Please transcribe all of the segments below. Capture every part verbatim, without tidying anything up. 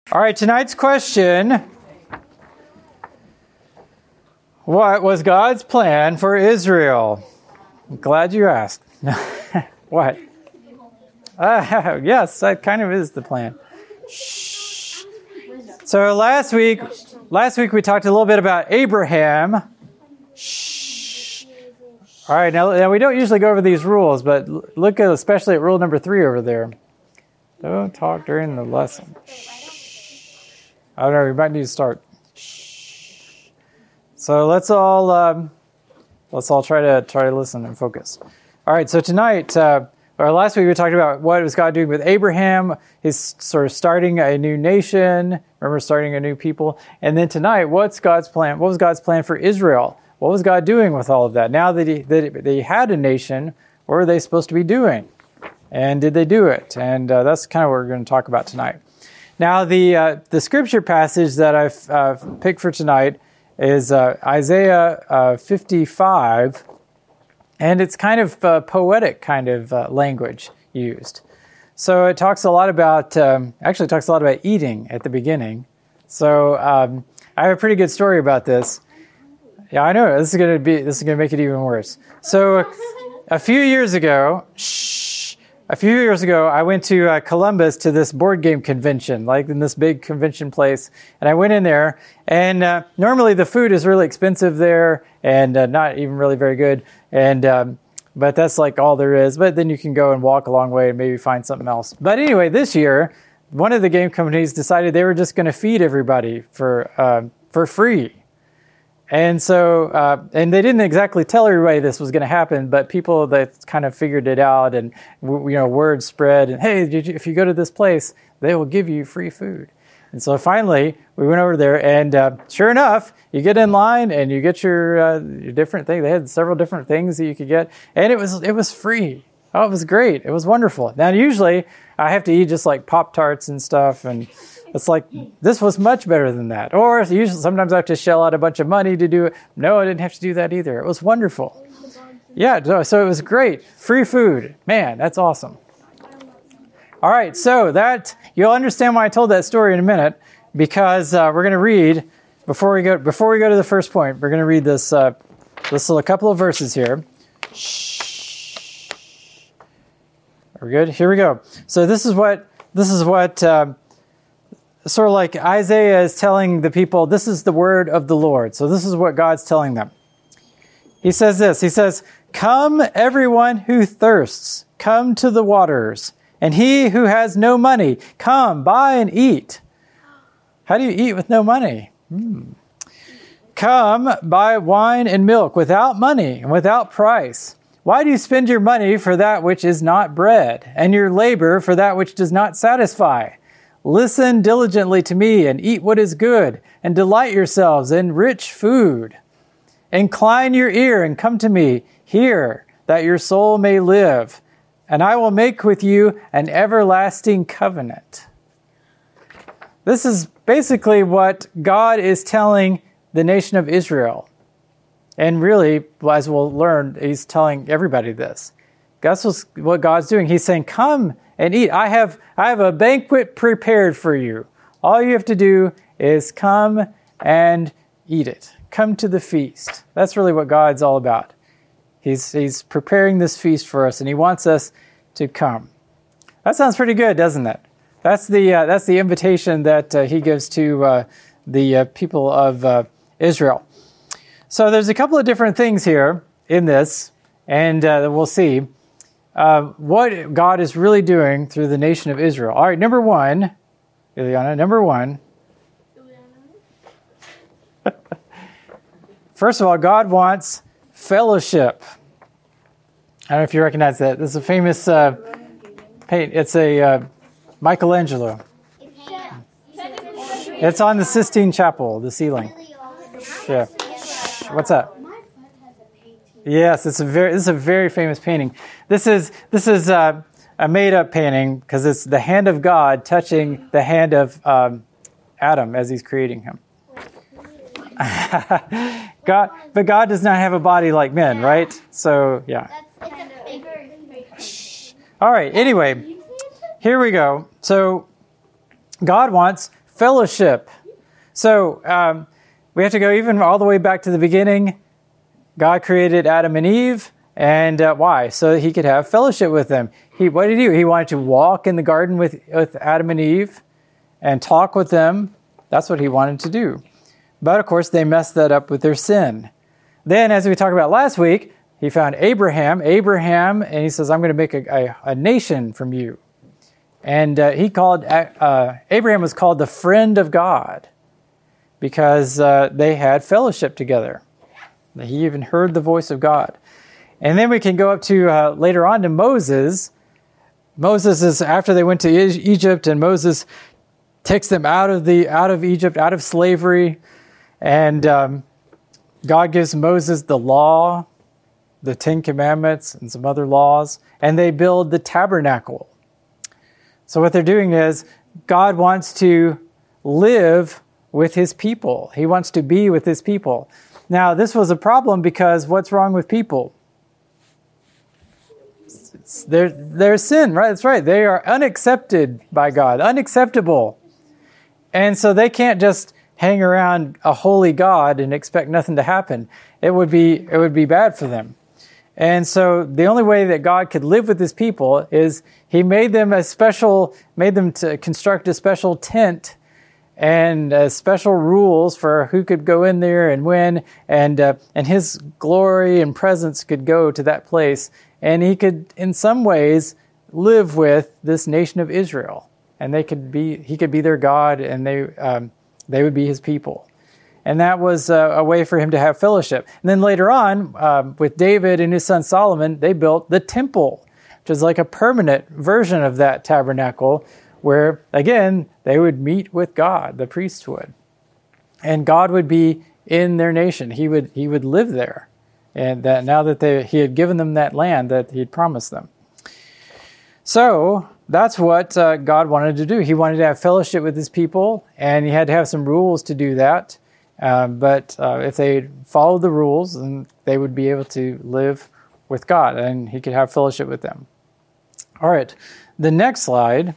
All right, tonight's question. What was God's plan for Israel? I'm glad you asked. What? Uh, yes, that kind of is the plan. Shh. So last week, last week we talked a little bit about Abraham. Shh. All right, now, now we don't usually go over these rules, but look at especially at rule number three over there. Don't talk during the lesson. Shh. I don't know, we might need to start. Shh. So let's all um, let's all try to try to listen and focus. All right, so tonight, uh, or last week we talked about what was God doing with Abraham. He's sort of starting a new nation. Remember, starting a new people. And then tonight, what's God's plan? What was God's plan for Israel? What was God doing with all of that? Now that he that they had a nation, what were they supposed to be doing? And did they do it? And uh, that's kind of what we're going to talk about tonight. Now, the uh, the scripture passage that I've uh, picked for tonight is uh, Isaiah uh, fifty-five, and it's kind of uh, poetic kind of uh, language used. So it talks a lot about, um, actually it talks a lot about eating at the beginning. So um, I have a pretty good story about this. Yeah, I know this is going to be this is going to make it even worse. So a few years ago, shh. A few years ago, I went to uh, Columbus to this board game convention, like in this big convention place. And I went in there, and uh, normally the food is really expensive there and uh, not even really very good. And um, but that's like all there is. But then you can go and walk a long way and maybe find something else. But anyway, this year, one of the game companies decided they were just going to feed everybody for uh, for free. And so, uh, and they didn't exactly tell everybody this was going to happen, but people that kind of figured it out, and you know, word spread. And hey, did you, if you go to this place, they will give you free food. And so finally, we went over there, and uh, sure enough, you get in line and you get your, uh, your different thing. They had several different things that you could get, and it was it was free. Oh, it was great. It was wonderful. Now, usually I have to eat just like Pop-Tarts and stuff, and it's like, this was much better than that. Or usually, sometimes I have to shell out a bunch of money to do it. No, I didn't have to do that either. It was wonderful. Yeah, so it was great. Free food. Man, that's awesome. All right, so that, you'll understand why I told that story in a minute, because uh, we're going to read, before we go before we go to the first point, we're going to read this, uh, this little couple of verses here. Shh. We're good? Here we go. So this is what, this is what... Uh, Sort of like Isaiah is telling the people, this is the word of the Lord. So this is what God's telling them. He says this, he says, "Come, everyone who thirsts, come to the waters. And he who has no money, come, buy and eat." How do you eat with no money? Hmm. "Come, buy wine and milk without money and without price. Why do you spend your money for that which is not bread, and your labor for that which does not satisfy? Listen diligently to me and eat what is good, and delight yourselves in rich food. Incline your ear and come to me. Hear, that your soul may live, and I will make with you an everlasting covenant." This is basically what God is telling the nation of Israel. And really, as we'll learn, he's telling everybody this. That's what God's doing. He's saying, come and eat. I have I have a banquet prepared for you. All you have to do is come and eat it. Come to the feast. That's really what God's all about. He's He's preparing this feast for us, and he wants us to come. That sounds pretty good, doesn't it? That's the uh, that's the invitation that uh, he gives to uh, the uh, people of uh, Israel. So there's a couple of different things here in this, and uh, we'll see. Uh, what God is really doing through the nation of Israel. All right, number one, Ileana, number one. First of all, God wants fellowship. I don't know if you recognize that. This is a famous uh, paint. It's a uh, Michelangelo. It's on the Sistine Chapel, the ceiling. Yeah. What's that? Yes, it's a very this is a very famous painting. This is this is uh, a made-up painting because it's the hand of God touching the hand of um, Adam as he's creating him. God, but God does not have a body like men, right? So yeah. All right. Anyway, here we go. So God wants fellowship. So um, we have to go even all the way back to the beginning. God created Adam and Eve. And uh, why? So that he could have fellowship with them. He, what did he do? He wanted to walk in the garden with, with Adam and Eve and talk with them. That's what he wanted to do. But of course, they messed that up with their sin. Then, as we talked about last week, he found Abraham, Abraham, and he says, I'm going to make a, a, a nation from you. And uh, he called, uh, Abraham was called the friend of God because uh, they had fellowship together. He even heard the voice of God. And then we can go up to uh, later on to Moses. Moses is after they went to Egypt, and Moses takes them out of the out of Egypt, out of slavery, and um, God gives Moses the law, the Ten Commandments, and some other laws, and they build the tabernacle. So what they're doing is God wants to live with His people. He wants to be with His people. Now, this was a problem because what's wrong with people? They're, they're sin, right? That's right. They are unaccepted by God, unacceptable. And so they can't just hang around a holy God and expect nothing to happen. It would be, it would be bad for them. And so the only way that God could live with His people is He made them a special, made them to construct a special tent and uh, special rules for who could go in there and when, and uh, and His glory and presence could go to that place. And He could, in some ways, live with this nation of Israel, and they could be. He could be their God, and they um, they would be His people, and that was a, a way for Him to have fellowship. And then later on, um, with David and his son Solomon, they built the temple, which is like a permanent version of that tabernacle, where again they would meet with God, the priests would, and God would be in their nation. He would He would live there. And that now that they, He had given them that land that He had promised them. So that's what uh, God wanted to do. He wanted to have fellowship with His people, and He had to have some rules to do that. Uh, but uh, if they followed the rules, then they would be able to live with God, and He could have fellowship with them. All right, the next slide.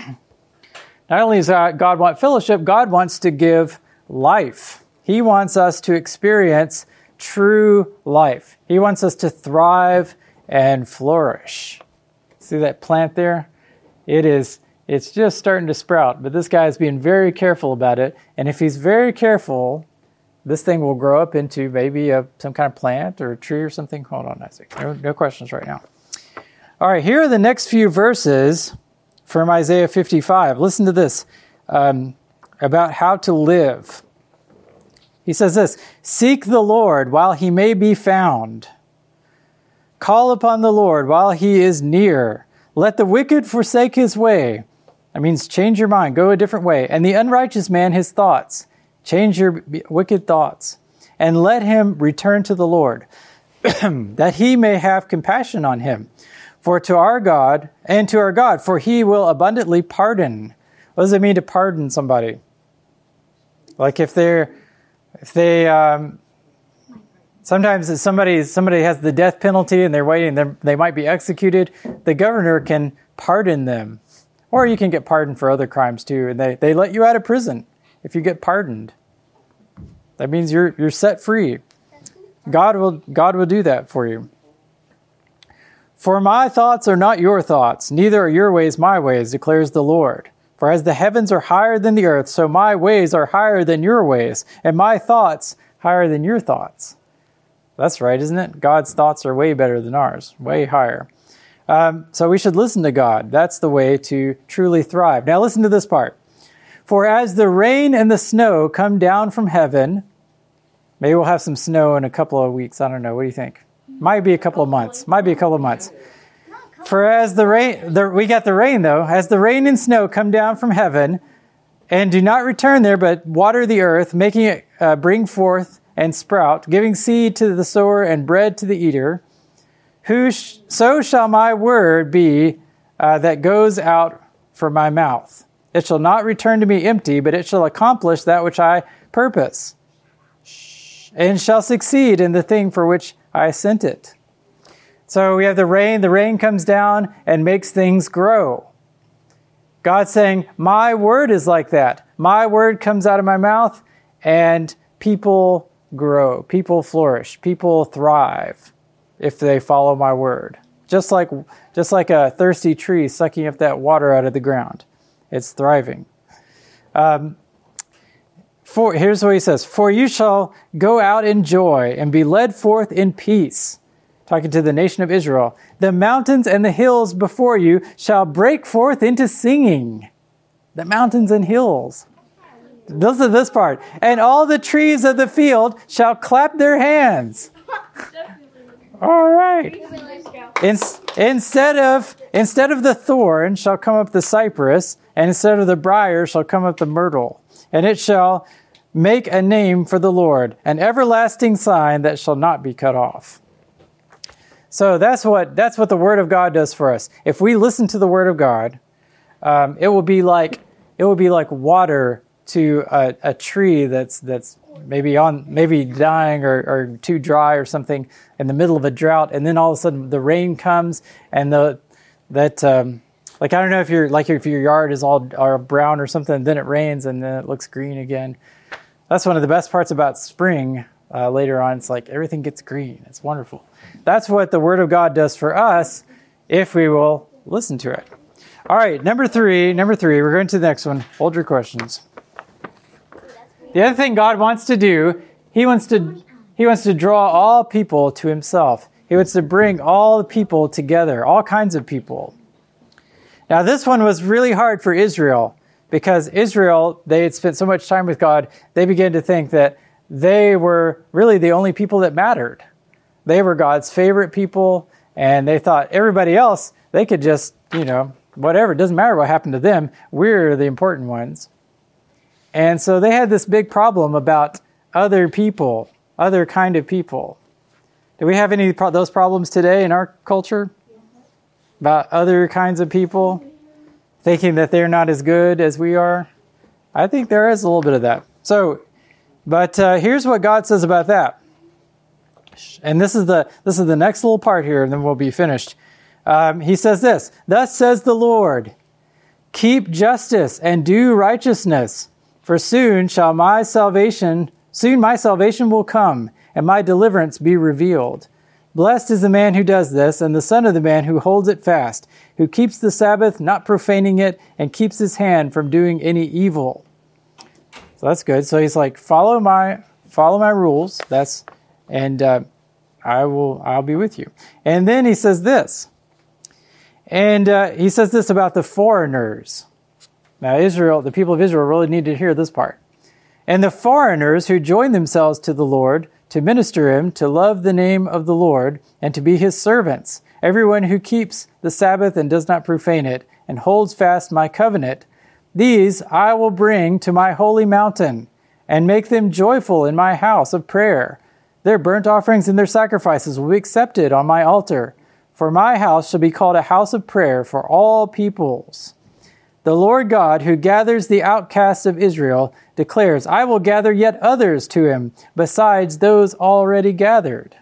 Not only does God want fellowship, God wants to give life. He wants us to experience true life. He wants us to thrive and flourish. See that plant there? It is, it's just starting to sprout, but this guy is being very careful about it. And if he's very careful, this thing will grow up into maybe a, some kind of plant or a tree or something. Hold on, Isaac. No, no questions right now. All right, here are the next few verses from Isaiah fifty-five. Listen to this um, about how to live. He says this, seek the Lord while He may be found. Call upon the Lord while He is near. Let the wicked forsake his way. That means change your mind, go a different way. And the unrighteous man his thoughts. Change your wicked thoughts. And let him return to the Lord, that He may have compassion on him. For to our God, and to our God, for He will abundantly pardon. What does it mean to pardon somebody? Like if they're If they, um, sometimes if somebody somebody has the death penalty and they're waiting, they might be executed, the governor can pardon them. Or you can get pardoned for other crimes too, and they, they let you out of prison if you get pardoned. That means you're you're set free. God will God will do that for you. For my thoughts are not your thoughts, neither are your ways my ways, declares the Lord. For as the heavens are higher than the earth, so my ways are higher than your ways, and my thoughts higher than your thoughts. That's right, isn't it? God's thoughts are way better than ours, way higher. Um, so we should listen to God. That's the way to truly thrive. Now listen to this part. For as the rain and the snow come down from heaven, maybe we'll have some snow in a couple of weeks. I don't know. What do you think? Might be a couple of months. Might be a couple of months. For as the rain, the, we got the rain though, as the rain and snow come down from heaven and do not return there, but water the earth, making it uh, bring forth and sprout, giving seed to the sower and bread to the eater, who sh- so shall my word be uh, that goes out from my mouth. It shall not return to me empty, but it shall accomplish that which I purpose, and shall succeed in the thing for which I sent it. So we have the rain. The rain comes down and makes things grow. God's saying, my word is like that. My word comes out of my mouth, and people grow, people flourish, people thrive if they follow my word. Just like, just like a thirsty tree sucking up that water out of the ground. It's thriving. Um, for, here's what he says, for you shall go out in joy and be led forth in peace. Talking to the nation of Israel. The mountains and the hills before you shall break forth into singing. The mountains and hills. Listen to this part. And all the trees of the field shall clap their hands. All right. In, instead of instead of the thorn shall come up the cypress, and instead of the briar shall come up the myrtle. And it shall make a name for the Lord, an everlasting sign that shall not be cut off. So that's what that's what the Word of God does for us. If we listen to the Word of God, um, it will be like it will be like water to a, a tree that's that's maybe on maybe dying or, or too dry or something in the middle of a drought, and then all of a sudden the rain comes and the that um, like I don't know if you're like if your yard is all are brown or something, and then it rains and then it looks green again. That's one of the best parts about spring. Uh, later on, it's like everything gets green. It's wonderful. That's what the Word of God does for us if we will listen to it. All right, number three, number three, we're going to the next one. Hold your questions. The other thing God wants to do, He wants to He wants to draw all people to Himself. He wants to bring all the people together, all kinds of people. Now, this one was really hard for Israel because Israel, they had spent so much time with God, they began to think that they were really the only people that mattered. They were God's favorite people, and they thought everybody else, they could just, you know, whatever. It doesn't matter what happened to them. We're the important ones. And so they had this big problem about other people, other kind of people. Do we have any of those problems today in our culture? About other kinds of people? Thinking that they're not as good as we are? I think there is a little bit of that. So, But uh, here's what God says about that. And this is the this is the next little part here, and then we'll be finished. Um, he says this, thus says the Lord, keep justice and do righteousness, for soon shall my salvation, soon my salvation will come, and my deliverance be revealed. Blessed is the man who does this, and the son of the man who holds it fast, who keeps the Sabbath, not profaning it, and keeps his hand from doing any evil. So that's good. So he's like, follow my follow my rules. That's and uh, I will I'll be with you. And then he says this, and uh, he says this about the foreigners. Now Israel, the people of Israel, really need to hear this part. And the foreigners who join themselves to the Lord to minister Him, to love the name of the Lord, and to be His servants. Everyone who keeps the Sabbath and does not profane it, and holds fast my covenant. These I will bring to my holy mountain, and make them joyful in my house of prayer. Their burnt offerings and their sacrifices will be accepted on my altar. For my house shall be called a house of prayer for all peoples. The Lord God, who gathers the outcasts of Israel, declares, I will gather yet others to Him, besides those already gathered.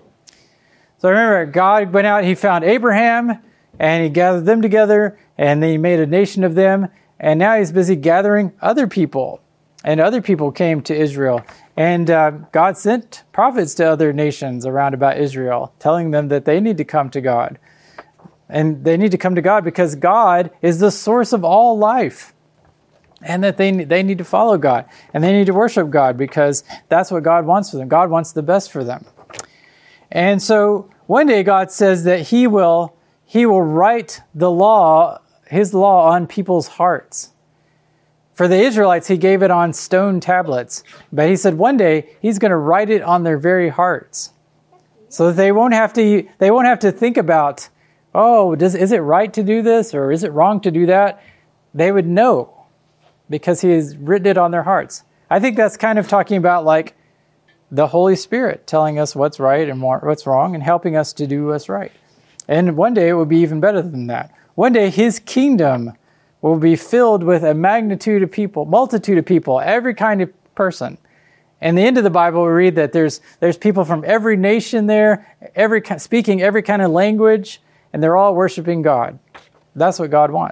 So remember, God went out, He found Abraham, and He gathered them together, and then He made a nation of them. And now He's busy gathering other people. And other people came to Israel. And uh, God sent prophets to other nations around about Israel, telling them that they need to come to God. And they need to come to God because God is the source of all life. And that they, they need to follow God. And they need to worship God because that's what God wants for them. God wants the best for them. And so one day God says that He will, He will write the law His law on people's hearts. For the Israelites, He gave it on stone tablets. But He said one day He's going to write it on their very hearts. So that they won't have to, they won't have to think about, oh, does, is it right to do this? Or is it wrong to do that? They would know because He has written it on their hearts. I think that's kind of talking about like the Holy Spirit telling us what's right and what's wrong and helping us to do what's right. And one day it will be even better than that. One day His kingdom will be filled with a magnitude of people, multitude of people, every kind of person. And the end of the Bible, we read that there's there's people from every nation there, every speaking every kind of language, and they're all worshiping God. That's what God wants.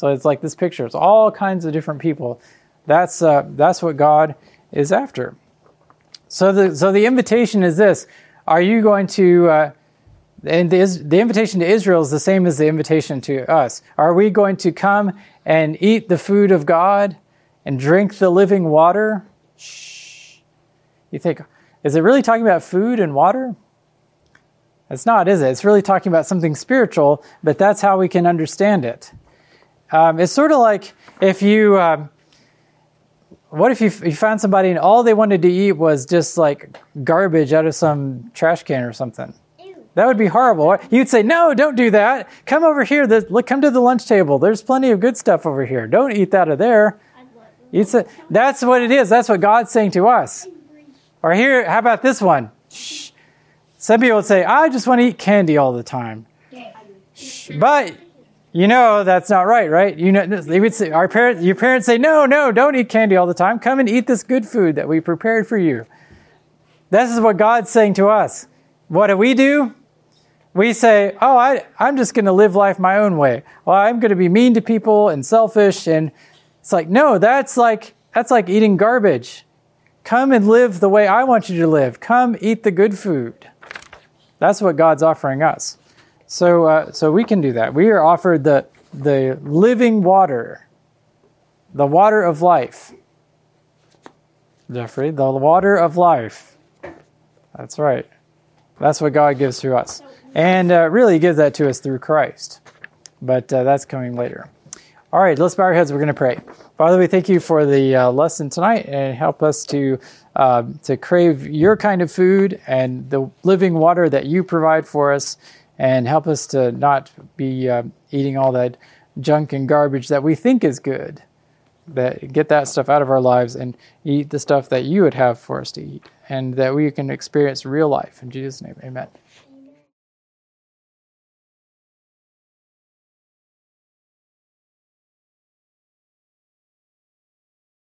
So it's like this picture. It's all kinds of different people. That's uh, that's what God is after. So the so the invitation is this: are you going to? Uh, and the the invitation to Israel is the same as the invitation to us. Are we going to come and eat the food of God and drink the living water? Shh. You think, is it really talking about food and water? It's not, is it? It's really talking about something spiritual, but that's how we can understand it. Um, it's sort of like if you, um, what if you, you found somebody and all they wanted to eat was just like garbage out of some trash can or something? Ew. That would be horrible. You'd say, no, don't do that. Come over here. The, look, come to the lunch table. There's plenty of good stuff over here. Don't eat that out of there. You'd say, that's what it is. That's what God's saying to us. Or here, how about this one? Shh. Some people would say, I just want to eat candy all the time. But, you know, that's not right, right? You know, they would say, our parents, your parents say, no, no, don't eat candy all the time. Come and eat this good food that we prepared for you. This is what God's saying to us. What do we do? We say, oh, I, I'm just going to live life my own way. Well, I'm going to be mean to people and selfish. And it's like, no, that's like, that's like eating garbage. Come and live the way I want you to live. Come eat the good food. That's what God's offering us. So uh, so we can do that. We are offered the, the living water, the water of life. Jeffrey, the water of life. That's right. That's what God gives to us. And uh, really, he gives that to us through Christ. But uh, that's coming later. All right, let's bow our heads. We're going to pray. Father, we thank you for the uh, lesson tonight, and help us to uh, to crave your kind of food and the living water that you provide for us, and help us to not be uh, eating all that junk and garbage that we think is good. That get that stuff out of our lives and eat the stuff that you would have for us to eat, and that we can experience real life. In Jesus' name, amen.